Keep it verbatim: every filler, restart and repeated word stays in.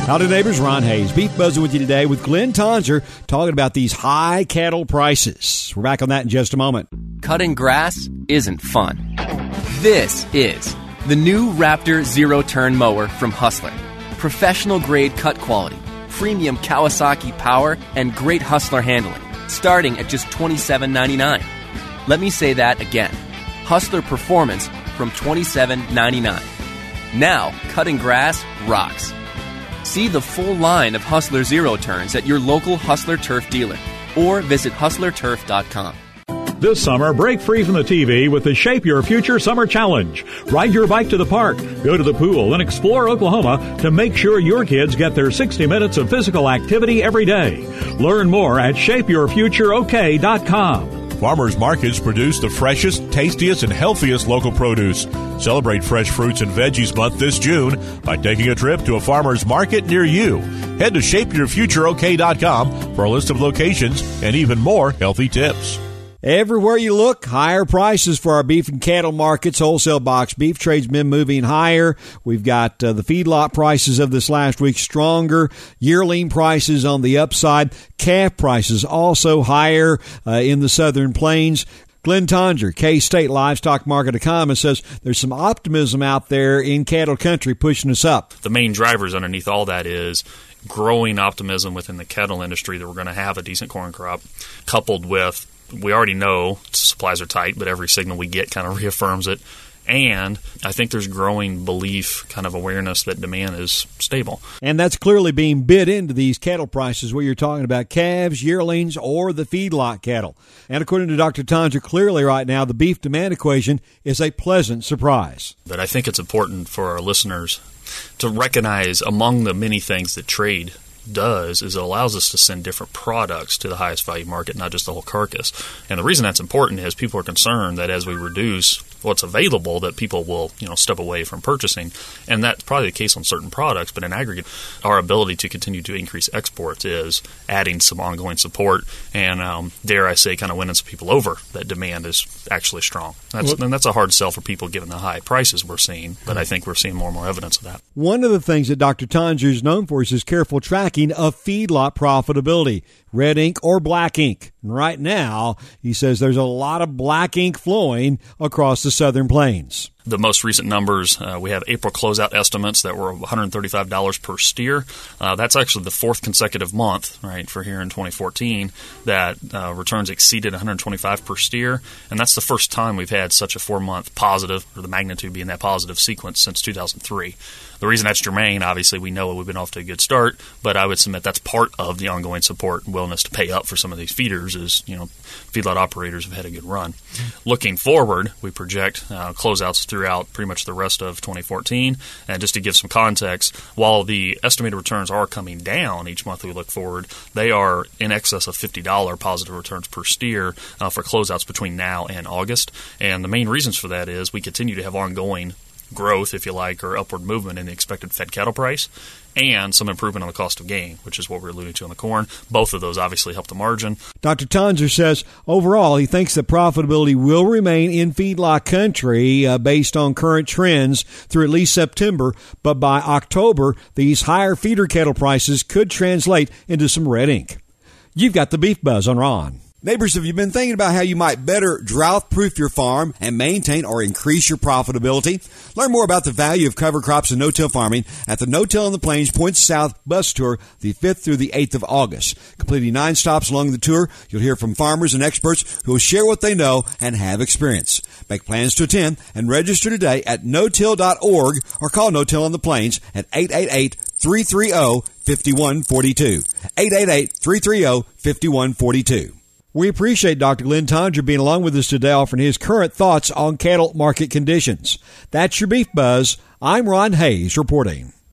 Howdy, neighbors. Ron Hayes. Beef Buzzing with you today with Glenn Tonser talking about these high cattle prices. We're back on that in just a moment. Cutting grass isn't fun. This is the new Raptor Zero-Turn Mower from Hustler. Professional-grade cut quality, premium Kawasaki power, and great Hustler handling, starting at just twenty-seven ninety-nine. Let me say that again. Hustler performance from twenty-seven ninety-nine. Now, cutting grass rocks. See the full line of Hustler Zero Turns at your local Hustler Turf dealer or visit hustler turf dot com. This summer, break free from the T V with the Shape Your Future Summer Challenge. Ride your bike to the park, go to the pool, and explore Oklahoma to make sure your kids get their sixty minutes of physical activity every day. Learn more at shape your future o k dot com. Farmers Markets produce the freshest, tastiest, and healthiest local produce. Celebrate Fresh Fruits and Veggies Month this June by taking a trip to a farmer's market near you. Head to shape your future o k dot com for a list of locations and even more healthy tips. Everywhere you look, higher prices for our beef and cattle markets. Wholesale box beef trade's been moving higher. We've got uh, the feedlot prices of this last week stronger. Yearling prices on the upside. Calf prices also higher uh, in the southern plains. Glenn Tonser, K-State Livestock Market Economist, says there's some optimism out there in cattle country pushing us up. The main drivers underneath all that is growing optimism within the cattle industry that we're going to have a decent corn crop, coupled with we already know supplies are tight, but every signal we get kind of reaffirms it. And I think there's growing belief, kind of awareness that demand is stable. And that's clearly being bid into these cattle prices where you're talking about calves, yearlings, or the feedlot cattle. And according to Doctor Tonser, clearly right now the beef demand equation is a pleasant surprise. But I think it's important for our listeners to recognize among the many things that trade does is it allows us to send different products to the highest value market, not just the whole carcass. And the reason that's important is people are concerned that as we reduce what's available, that people will, you know, step away from purchasing. And that's probably the case on certain products, but in aggregate, our ability to continue to increase exports is adding some ongoing support and, um, dare I say, kind of winning some people over. That demand is actually strong. That's, and that's a hard sell for people given the high prices we're seeing, but I think we're seeing more and more evidence of that. One of the things that Doctor Tonser is known for is his careful tracking of feedlot profitability, red ink or black ink. And right now, he says there's a lot of black ink flowing across the southern plains. The most recent numbers, uh, we have April closeout estimates that were one hundred thirty-five dollars per steer. Uh, that's actually the fourth consecutive month, right, for here in twenty fourteen that uh, returns exceeded one hundred twenty-five dollars per steer. And that's the first time we've had such a four-month positive, or the magnitude being that positive sequence since two thousand three. The reason that's germane, obviously, we know we've been off to a good start, but I would submit that's part of the ongoing support and willingness to pay up for some of these feeders is, you know, feedlot operators have had a good run. Mm-hmm. Looking forward, we project uh, closeouts throughout pretty much the rest of twenty fourteen. And just to give some context, while the estimated returns are coming down each month we look forward, they are in excess of fifty dollars positive returns per steer uh, for closeouts between now and August. And the main reasons for that is we continue to have ongoing growth, if you like, or upward movement in the expected fed cattle price, and some improvement on the cost of gain, which is what we're alluding to on the corn. Both of those obviously help the margin. Doctor Tonser says overall he thinks that profitability will remain in feedlot country uh, based on current trends through at least September, but by October, these higher feeder cattle prices could translate into some red ink. You've got the Beef Buzz on Ron. Neighbors, have you been thinking about how you might better drought-proof your farm and maintain or increase your profitability? Learn more about the value of cover crops and no-till farming at the No-Till on the Plains Points South bus tour the fifth through the eighth of August. Completing nine stops along the tour, you'll hear from farmers and experts who will share what they know and have experience. Make plans to attend and register today at no till dot org or call No-Till on the Plains at eight eight eight, three three zero, five one four two. eight eight eight, three three zero, five one four two. We appreciate Doctor Glenn Tonser being along with us today, offering his current thoughts on cattle market conditions. That's your Beef Buzz. I'm Ron Hayes reporting.